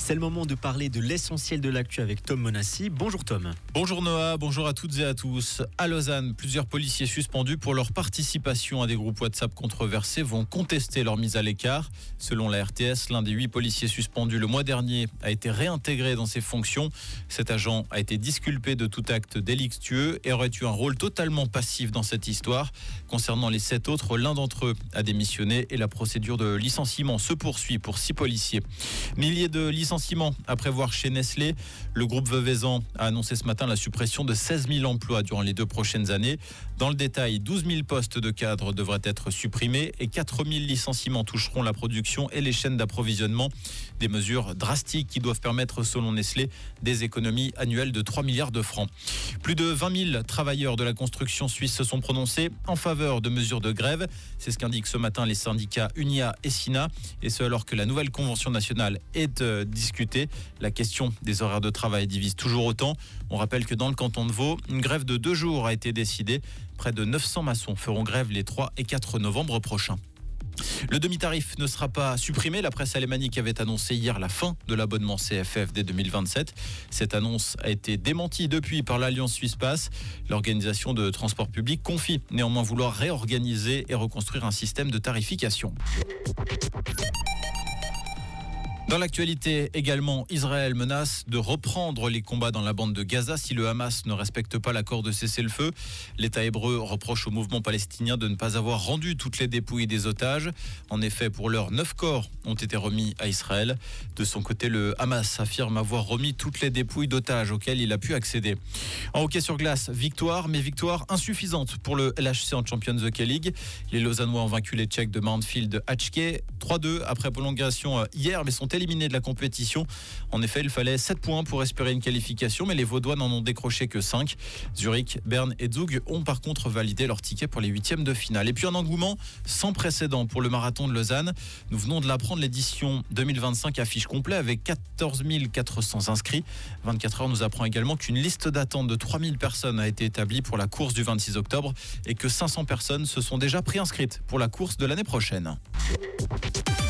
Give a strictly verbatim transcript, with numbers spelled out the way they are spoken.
C'est le moment de parler de l'essentiel de l'actu avec Tom Monassi. Bonjour Tom. Bonjour Noah, bonjour à toutes et à tous. À Lausanne, plusieurs policiers suspendus pour leur participation à des groupes WhatsApp controversés vont contester leur mise à l'écart. Selon la R T S, l'un des huit policiers suspendus le mois dernier a été réintégré dans ses fonctions. Cet agent a été disculpé de tout acte délictueux et aurait eu un rôle totalement passif dans cette histoire. Concernant les sept autres, l'un d'entre eux a démissionné et la procédure de licenciement se poursuit pour six policiers. Milliers de licenciements à prévoir chez Nestlé. Le groupe Veuvezan a annoncé ce matin la suppression de seize mille emplois durant les deux prochaines années. Dans le détail, douze mille postes de cadres devraient être supprimés et quatre mille licenciements toucheront la production et les chaînes d'approvisionnement. Des mesures drastiques qui doivent permettre, selon Nestlé, des économies annuelles de trois milliards de francs. Plus de vingt mille travailleurs de la construction suisse se sont prononcés en faveur de mesures de grève. C'est ce qu'indiquent ce matin les syndicats Unia et Sina. Et ce alors que la nouvelle convention nationale est euh, discutée. La question des horaires de travail divise toujours autant. On rappelle que dans le canton de Vaud, une grève de deux jours a été décidée. Près de neuf cents maçons feront grève les trois et quatre novembre prochains. Le demi-tarif ne sera pas supprimé. La presse alémanique avait annoncé hier la fin de l'abonnement C F F dès deux mille vingt-sept. Cette annonce a été démentie depuis par l'Alliance Suisse Pass. L'organisation de transport public confie néanmoins vouloir réorganiser et reconstruire un système de tarification. Dans l'actualité également, Israël menace de reprendre les combats dans la bande de Gaza si le Hamas ne respecte pas l'accord de cessez-le-feu. L'État hébreu reproche au mouvement palestinien de ne pas avoir rendu toutes les dépouilles des otages. En effet, pour l'heure, neuf corps ont été remis à Israël. De son côté, le Hamas affirme avoir remis toutes les dépouilles d'otages auxquelles il a pu accéder. En hockey sur glace, victoire, mais victoire insuffisante pour le L H C en Champions Hockey League. Les Lausannois ont vaincu les Tchèques de Mountfield Hatchke trois deux après prolongation hier, mais sont éliminé de la compétition. En effet, il fallait sept points pour espérer une qualification, mais les Vaudois n'en ont décroché que cinq. Zurich, Berne et Zug ont par contre validé leur ticket pour les huitièmes de finale. Et puis un engouement sans précédent pour le marathon de Lausanne. Nous venons de l'apprendre, l'édition deux mille vingt-cinq affiche complet avec quatorze mille quatre cents inscrits. vingt-quatre heures nous apprend également qu'une liste d'attente de trois mille personnes a été établie pour la course du vingt-six octobre et que cinq cents personnes se sont déjà préinscrites pour la course de l'année prochaine.